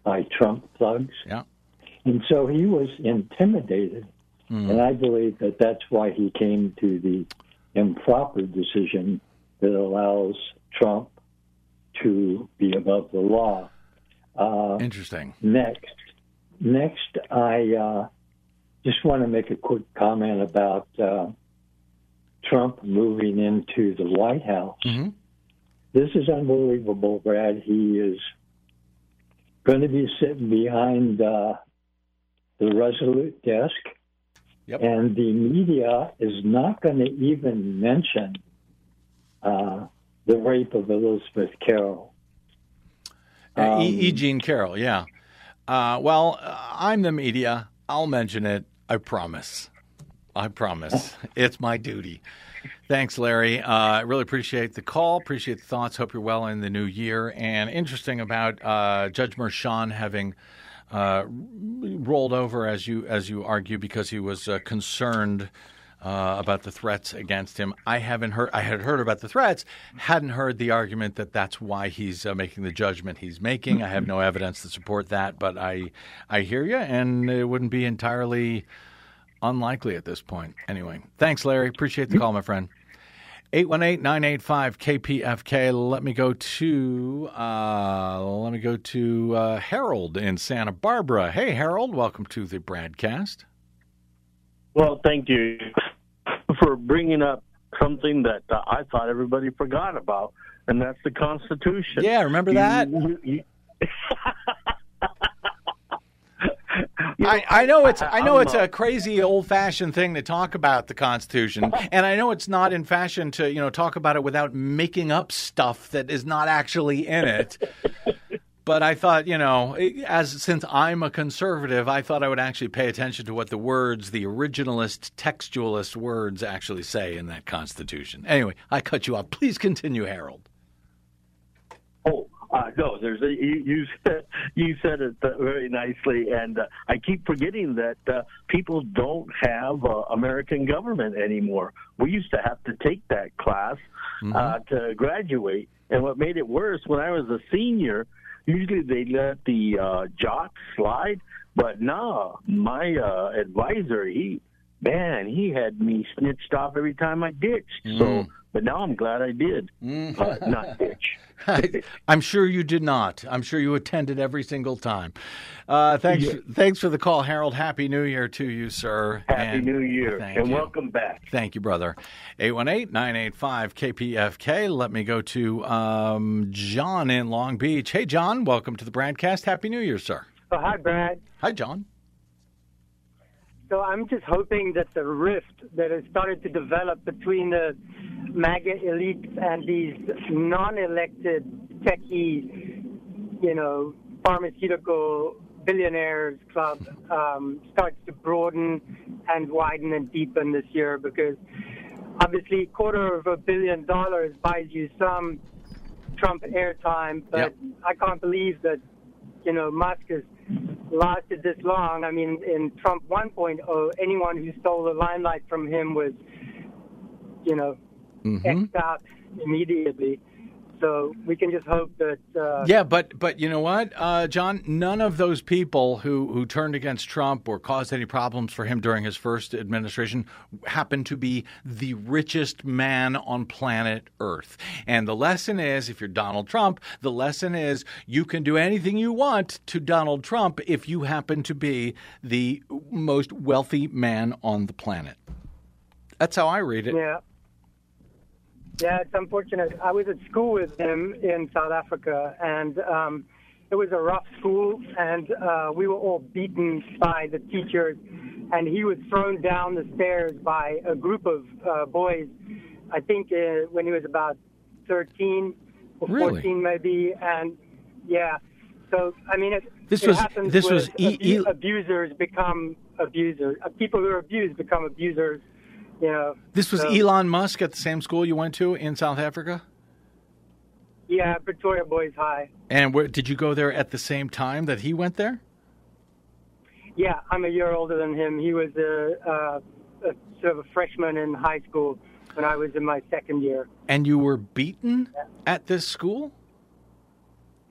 by Trump thugs. Yeah. And so he was intimidated. Mm. And I believe that that's why he came to the improper decision that allows Trump to be above the law. Uh, Interesting. Next, next, I uh, just want to make a quick comment about uh, Trump moving into the White House. Mm-hmm. This is unbelievable, Brad. He is going to be sitting behind uh, the Resolute desk. Yep. And the media is not going to even mention uh, the rape of Elizabeth Carroll. Um, e. e. Jean Carroll, yeah. Uh, well, uh, I'm the media. I'll mention it. I promise. I promise. It's my duty. Thanks, Larry. Uh, I really appreciate the call. Appreciate the thoughts. Hope you're well in the new year. And interesting about uh, Judge Merchan having Uh, rolled over, as you as you argue, because he was uh, concerned uh, about the threats against him. I haven't heard. I had heard about the threats, hadn't heard the argument that that's why he's uh, making the judgment he's making. I have no evidence to support that, but I I hear you, and it wouldn't be entirely unlikely at this point. Anyway, thanks, Larry. Appreciate the call, my friend. eight one eight, nine eight five, K P F K. Let me go to uh, let me go to uh, Harold in Santa Barbara. Hey, Harold, welcome to the broadcast. Well, thank you for bringing up something that uh, I thought everybody forgot about, and that's the Constitution. Yeah, remember that? You, you, you... You know, I, I know it's I know I'm, it's a crazy old-fashioned thing to talk about the Constitution, and I know it's not in fashion to, you know, talk about it without making up stuff that is not actually in it. But I thought, you know, as since I'm a conservative, I thought I would actually pay attention to what the words, the originalist, textualist words actually say in that Constitution. Anyway, I cut you off. Please continue, Harold. Oh. Uh, no, there's a, you, you said you said it uh, very nicely, and uh, I keep forgetting that uh, people don't have uh, American government anymore. We used to have to take that class mm-hmm. uh, to graduate, and what made it worse, when I was a senior, usually they let the uh, jocks slide, but no, my uh, advisor, he man, he had me snitched off every time I ditched. Mm. So, but now I'm glad I did mm. uh, not ditch. I'm sure you did not. I'm sure you attended every single time. Uh, thanks, yeah. thanks for the call, Harold. Happy New Year to you, sir. Happy and New Year, and you. welcome back. Thank you, brother. eight one eight, nine eight five, K P F K. Let me go to um, John in Long Beach. Hey, John, welcome to the broadcast. Happy New Year, sir. Oh, hi, Brad. Hi, John. So I'm just hoping that the rift that has started to develop between the MAGA elites and these non-elected techie, you know, pharmaceutical billionaires club um, starts to broaden and widen and deepen this year, because obviously a quarter of a billion dollars buys you some Trump airtime, but yep. I can't believe that, you know, Musk has lasted this long. I mean, in Trump one point oh, anyone who stole the limelight from him was, you know, mm-hmm. X'd out immediately. So we can just hope that. Uh, yeah, but but you know what, uh, John? None of those people who, who turned against Trump or caused any problems for him during his first administration happened to be the richest man on planet Earth. And the lesson is, if you're Donald Trump, the lesson is you can do anything you want to Donald Trump if you happen to be the most wealthy man on the planet. That's how I read it. Yeah. Yeah, it's unfortunate. I was at school with him in South Africa, and um, it was a rough school, and uh, we were all beaten by the teachers, and he was thrown down the stairs by a group of uh, boys, I think uh, when he was about thirteen or really? fourteen maybe, and yeah. So, I mean, it, this it was, happens this with was e- abu- e- abusers become abusers. Uh, people who are abused become abusers. You know, this was so, Elon Musk at the same school you went to in South Africa? Yeah, Pretoria Boys High. And where, did you go there at the same time that he went there? Yeah, I'm a year older than him. He was a, uh, a sort of a freshman in high school when I was in my second year. And you were beaten yeah. at this school?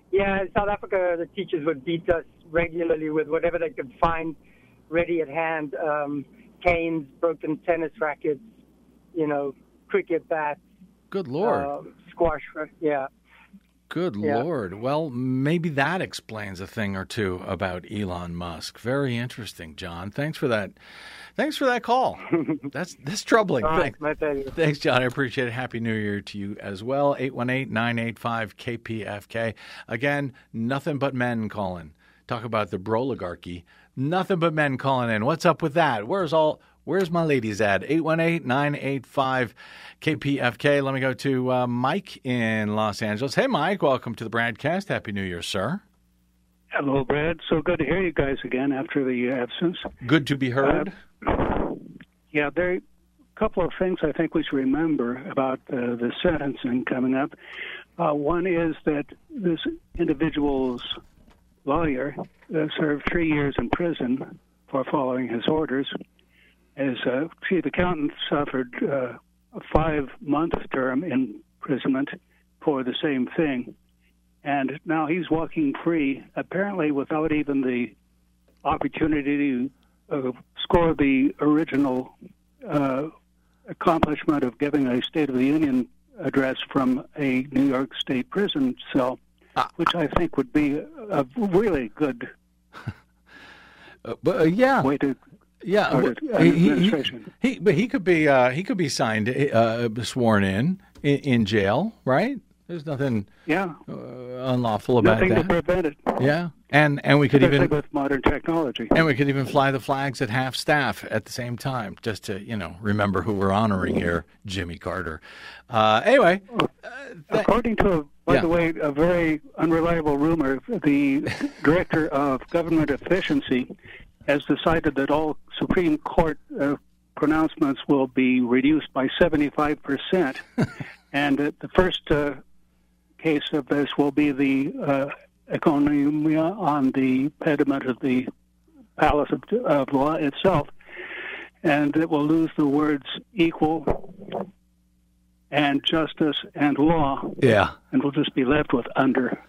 Yeah, in South Africa, the teachers would beat us regularly with whatever they could find ready at hand. Um, canes, broken tennis rackets, you know, cricket bats. Good Lord. Uh, squash, yeah. Good Yeah. Lord. Well, maybe that explains a thing or two about Elon Musk. Very interesting, John. Thanks for that. Thanks for that call. That's that's troubling. All right, Thanks. my pleasure. Thanks, John. I appreciate it. Happy New Year to you as well. eight one eight, nine eight five, K P F K. Again, nothing but men calling. Talk about the broligarchy. Nothing but men calling in. What's up with that? Where's all... Where's my ladies at? eight one eight, nine eight five, K P F K. Let me go to uh, Mike in Los Angeles. Hey, Mike. Welcome to the broadcast. Happy New Year, sir. Hello, Brad. So good to hear you guys again after the absence. Good to be heard. Uh, yeah, there are a couple of things I think we should remember about uh, the sentencing coming up. Uh, one is that this individual's lawyer uh, served three years in prison for following his orders. As uh, chief accountant suffered uh, a five-month term in imprisonment for the same thing. And now he's walking free, apparently without even the opportunity to uh, score the original uh, accomplishment of giving a State of the Union address from a New York State prison cell, ah. which I think would be a really good uh, but, uh, yeah. way to yeah, well, he, he, he, but he could be uh, he could be signed, uh, sworn in, in in jail, right? There's nothing yeah. uh, unlawful about nothing that. Nothing to prevent it. Yeah, and and we could Especially even with modern technology, and we could even fly the flags at half staff at the same time, just to you know remember who we're honoring here, Jimmy Carter. Uh, anyway, uh, th- according to, a, by yeah. the way, a very unreliable rumor, the director of government efficiency has decided that all Supreme Court uh, pronouncements will be reduced by seventy-five percent, and uh, the first uh, case of this will be the uh, economy on the pediment of the Palace of, of Law itself, and it will lose the words equal and justice and law. Yeah. And we'll just be left with under.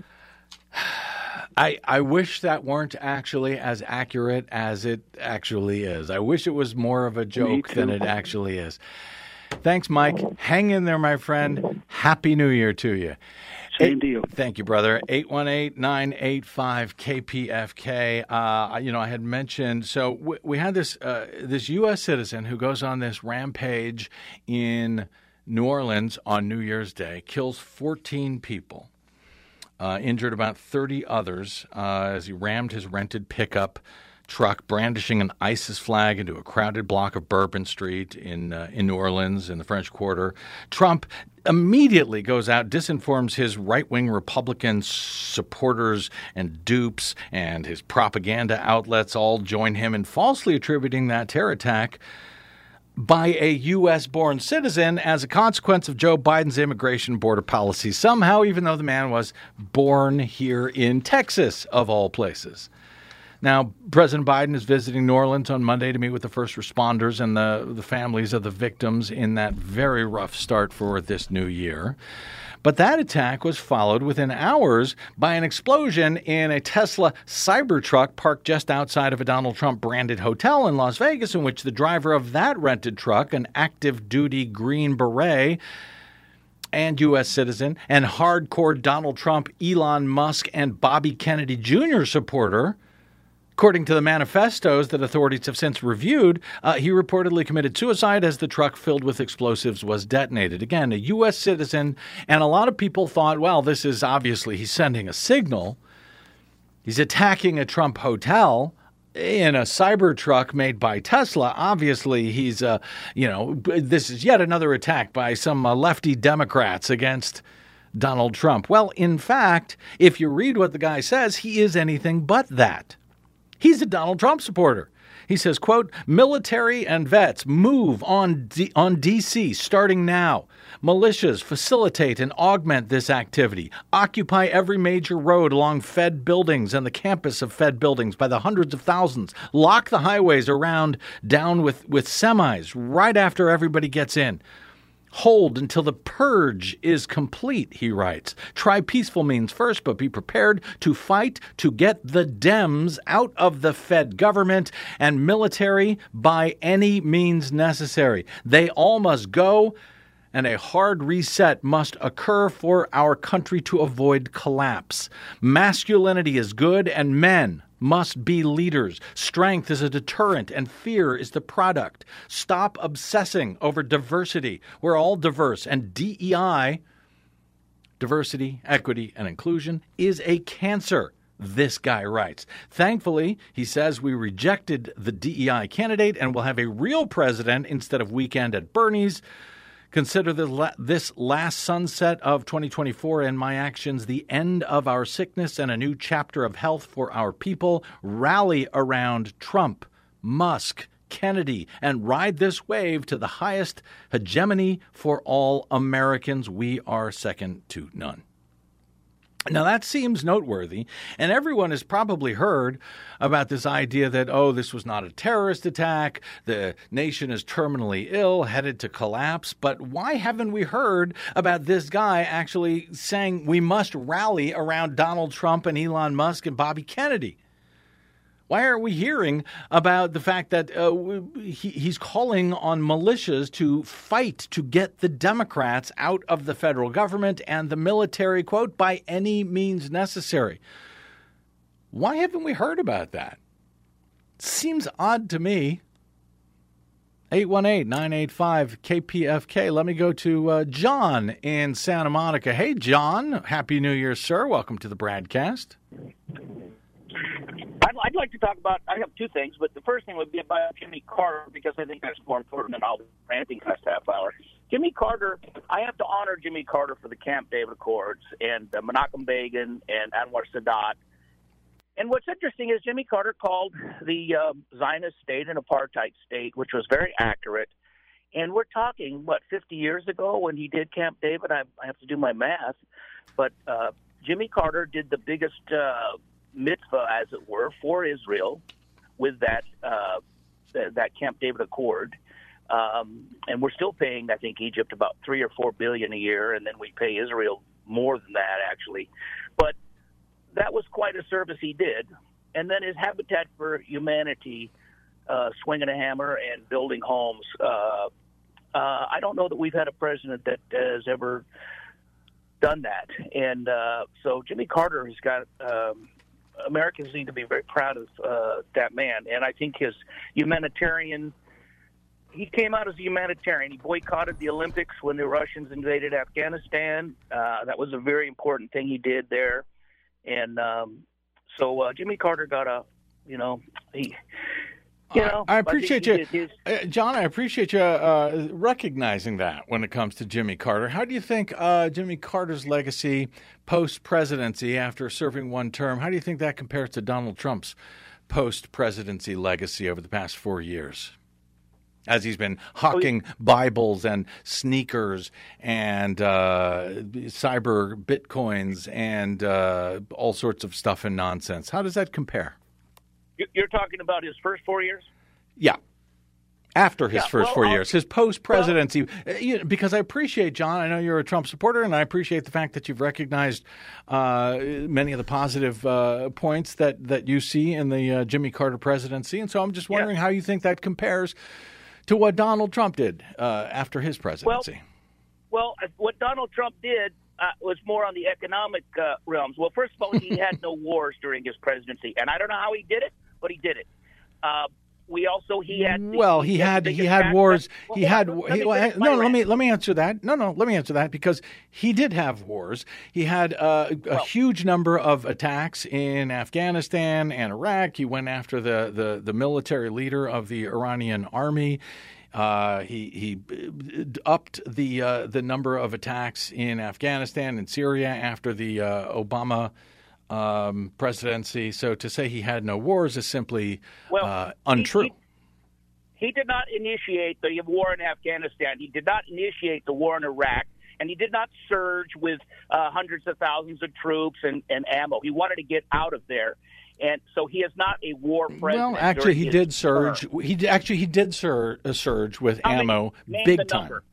I, I wish that weren't actually as accurate as it actually is. I wish it was more of a joke than it actually is. Thanks, Mike. Hang in there, my friend. Happy New Year to you. Same to you. Thank you, brother. eight one eight, nine eight five, K P F K. Uh, you know, I had mentioned, so we, we had this uh, this U S citizen who goes on this rampage in New Orleans on New Year's Day, kills fourteen people, uh, injured about thirty others uh, as he rammed his rented pickup truck, brandishing an ISIS flag into a crowded block of Bourbon Street in uh, in New Orleans in the French Quarter. Trump immediately goes out, disinforms his right-wing Republican supporters and dupes, and his propaganda outlets all join him in falsely attributing that terror attack by a U S-born citizen as a consequence of Joe Biden's immigration border policy, somehow, even though the man was born here in Texas, of all places. Now, President Biden is visiting New Orleans on Monday to meet with the first responders and the, the families of the victims in that very rough start for this new year. But that attack was followed within hours by an explosion in a Tesla Cybertruck parked just outside of a Donald Trump-branded hotel in Las Vegas, in which the driver of that rented truck, an active-duty Green Beret and U S citizen and hardcore Donald Trump, Elon Musk, and Bobby Kennedy Junior supporter, according to the manifestos that authorities have since reviewed, uh, he reportedly committed suicide as the truck filled with explosives was detonated. Again, a U S citizen, and a lot of people thought, well, this is obviously he's sending a signal. He's attacking a Trump hotel in a Cybertruck made by Tesla. Obviously, he's, uh, you know, this is yet another attack by some uh, lefty Democrats against Donald Trump. Well, in fact, if you read what the guy says, he is anything but that. He's a Donald Trump supporter. He says, quote, military and vets move on D- on D C starting now. Militias facilitate and augment this activity. Occupy every major road along Fed buildings and the campus of Fed buildings by the hundreds of thousands. Lock the highways around down with, with semis right after everybody gets in. Hold until the purge is complete, he writes. Try peaceful means first, but be prepared to fight to get the Dems out of the Fed government and military by any means necessary. They all must go, and a hard reset must occur for our country to avoid collapse. Masculinity is good, and men must be leaders. Strength is a deterrent, and fear is the product. Stop obsessing over diversity. We're all diverse, and D E I, diversity, equity, and inclusion, is a cancer. This guy writes. Thankfully, he says, we rejected the D E I candidate and will have a real president instead of weekend at Bernie's. Consider this last sunset of twenty twenty-four and my actions the end of our sickness and a new chapter of health for our people. Rally around Trump, Musk, Kennedy, and ride this wave to the highest hegemony for all Americans. We are second to none. Now, that seems noteworthy, and everyone has probably heard about this idea that, oh, this was not a terrorist attack, the nation is terminally ill, headed to collapse. But why haven't we heard about this guy actually saying we must rally around Donald Trump and Elon Musk and Bobby Kennedy? Why aren't we hearing about the fact that uh, he, he's calling on militias to fight to get the Democrats out of the federal government and the military, quote, by any means necessary? Why haven't we heard about that? Seems odd to me. eight one eight, nine eight five, K P F K. Let me go to uh, John in Santa Monica. Hey, John. Happy New Year, sir. Welcome to the Bradcast. I'd, I'd like to talk about, I have two things, but the first thing would be about Jimmy Carter, because I think that's more important than all the ranting last half hour. Jimmy Carter, I have to honor Jimmy Carter for the Camp David Accords and uh, Menachem Begin and Anwar Sadat. And what's interesting is Jimmy Carter called the uh, Zionist state an apartheid state, which was very accurate. And we're talking, what, fifty years ago when he did Camp David? I, I have to do my math. But uh, Jimmy Carter did the biggest uh, mitzvah, as it were, for Israel with that uh, th- that Camp David Accord. Um, and we're still paying, I think, Egypt about three or four billion a year, and then we pay Israel more than that, actually. But that was quite a service he did. And then his Habitat for Humanity, uh, swinging a hammer and building homes. Uh, uh, I don't know that we've had a president that has ever done that. And uh, so Jimmy Carter has got um, Americans need to be very proud of uh, that man. And I think his humanitarian, he came out as a humanitarian. He boycotted the Olympics when the Russians invaded Afghanistan. Uh, that was a very important thing he did there. And um, so uh, Jimmy Carter got a, you know, he, you know. I, I appreciate I you, his, uh, John, I appreciate you uh, recognizing that when it comes to Jimmy Carter. How do you think uh, Jimmy Carter's legacy post-presidency after serving one term, how do you think that compares to Donald Trump's post-presidency legacy over the past four years? As he's been hawking Bibles and sneakers and uh, cyber bitcoins and uh, all sorts of stuff and nonsense. How does that compare? You're talking about his first four years? Yeah. After his yeah, first well, four I'll, years, his post-presidency, well, you know, because I appreciate, John, I know you're a Trump supporter, and I appreciate the fact that you've recognized uh, many of the positive uh, points that, that you see in the uh, Jimmy Carter presidency. And so I'm just wondering yeah. how you think that compares to what Donald Trump did uh, after his presidency. Well, well, what Donald Trump did uh, was more on the economic uh, realms. Well, first of all, he had no wars during his presidency, and I don't know how he did it, but he did it. Uh, we also he had the, well he, he had he had wars well, he had on, he, well, no let me let me answer that no no let me answer that because he did have wars. He had uh, a well, huge number of attacks in Afghanistan and Iraq. He went after the the, the military leader of the Iranian army. Uh, he he upped the uh, the number of attacks in Afghanistan and Syria after the uh, Obama Um, presidency. So to say he had no wars is simply well, uh, untrue. He, he, he did not initiate the war in Afghanistan. He did not initiate the war in Iraq. And he did not surge with uh, hundreds of thousands of troops and, and ammo. He wanted to get out of there. And so he is not a war president. Well, actually, he did surge. term. He actually he did sur- uh, surge with How ammo many, big time. Number.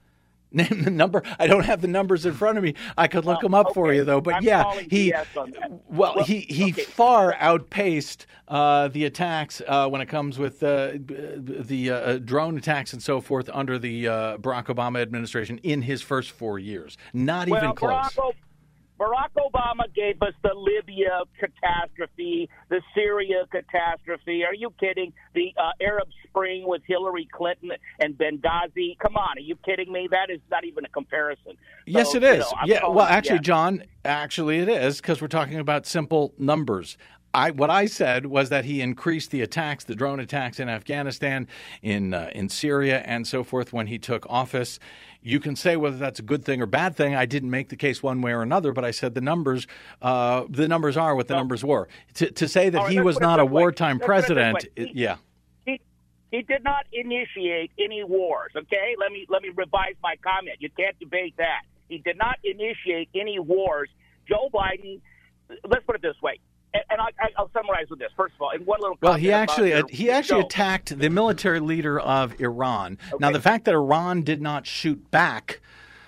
Name the number. I don't have the numbers in front of me. I could look Uh, them up okay. for you, though. But I'm yeah, calling he B S on that. well, Well, he he okay. far outpaced uh, the attacks uh, when it comes with uh, the uh, drone attacks and so forth under the uh, Barack Obama administration in his first four years. Not well, even close. Barack, o- Barack Obama gave us the Libya catastrophe, the Syria catastrophe. Are you kidding? The uh, Arab Spring with Hillary Clinton and Benghazi. Come on, are you kidding me? That is not even a comparison. Yes, So, it is. you know, I'm yeah. calling- Well, actually, yeah. John, actually, it is because we're talking about simple numbers. I, what I said was that he increased the attacks, the drone attacks in Afghanistan, in uh, in Syria, and so forth when he took office. You can say whether that's a good thing or bad thing. I didn't make the case one way or another, but I said the numbers, uh, the numbers are what the No. numbers were. To, to say that All right, he let's was put it not a this way. wartime Let's put it this president, way. it- He- yeah. He, he did not initiate any wars, okay? Let me let me revise my comment. You can't debate that. He did not initiate any wars. Joe Biden, let's put it this way, and, and I, I'll summarize with this. First of all, in one little Well, comment he about actually your- he your actually show. attacked the military leader of Iran. Now, Okay. the fact that Iran did not shoot back,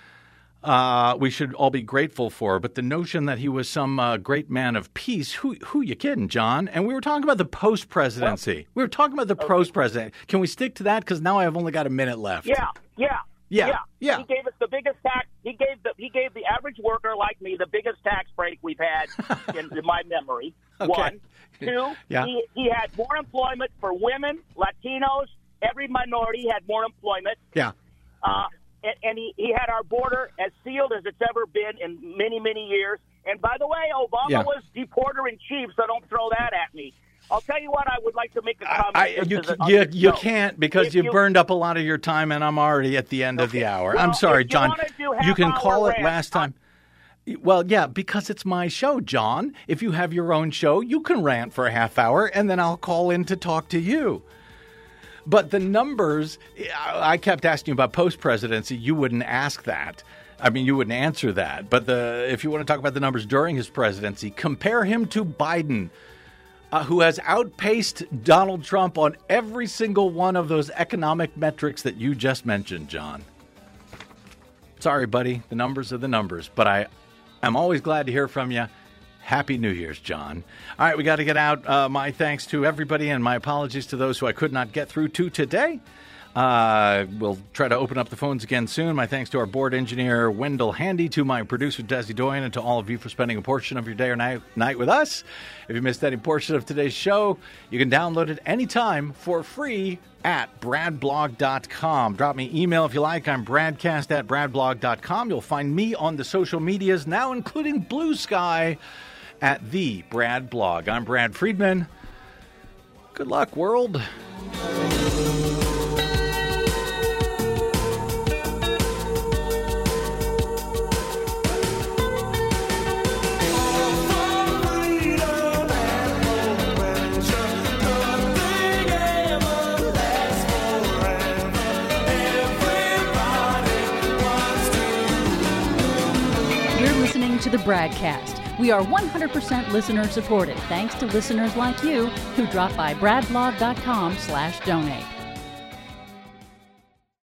uh, we should all be grateful for. But the notion that he was some uh, great man of peace, who who you kidding, John? And we were talking about the post presidency. we were talking about the post president. Can we stick to that? Because now I've only got a minute left. Yeah, yeah, Yeah, yeah. He gave us the biggest tax. He gave the he gave the average worker like me the biggest tax break we've had in, in my memory. Okay. One, two. Yeah. He he had more employment for women, Latinos, every minority had more employment. Yeah. Uh, and, and he, he had our border as sealed as it's ever been in many, many years. And by the way, Obama Yeah. was deporter in chief, so don't throw that at me. I'll tell you what, I would like to make a comment. I, just you as a- you, on the you show. can't because If you, you- burned up a lot of your time, and I'm already at the end of the hour. I'm Well, sorry, if you John. wanna do You can half-hour call it rants, last time. Well, yeah, because it's my show, John. If you have your own show, you can rant for a half hour, and then I'll call in to talk to you. But the numbers, I I kept asking you about post-presidency. You wouldn't ask that. I mean, you wouldn't answer that. But the if you want to talk about the numbers during his presidency, compare him to Biden, uh, who has outpaced Donald Trump on every single one of those economic metrics that you just mentioned, John. Sorry, buddy. The numbers are the numbers. But I, I'm always glad to hear from you. Happy New Year's, John. All right, we got to get out. Uh, my thanks to everybody and my apologies to those who I could not get through to today. Uh, we'll try to open up the phones again soon. My thanks to our board engineer, Wendell Handy, to my producer, Desi Doyen, and to all of you for spending a portion of your day or night, night with us. If you missed any portion of today's show, you can download it anytime for free at brad blog dot com. Drop me an email if you like. I'm bradcast at brad blog dot com. You'll find me on the social medias now, including Blue Sky, at the Brad Blog. I'm Brad Friedman. Good luck, world. You're listening to the Bradcast. We are one hundred percent listener supported, thanks to listeners like you who drop by brad blog dot com slash donate.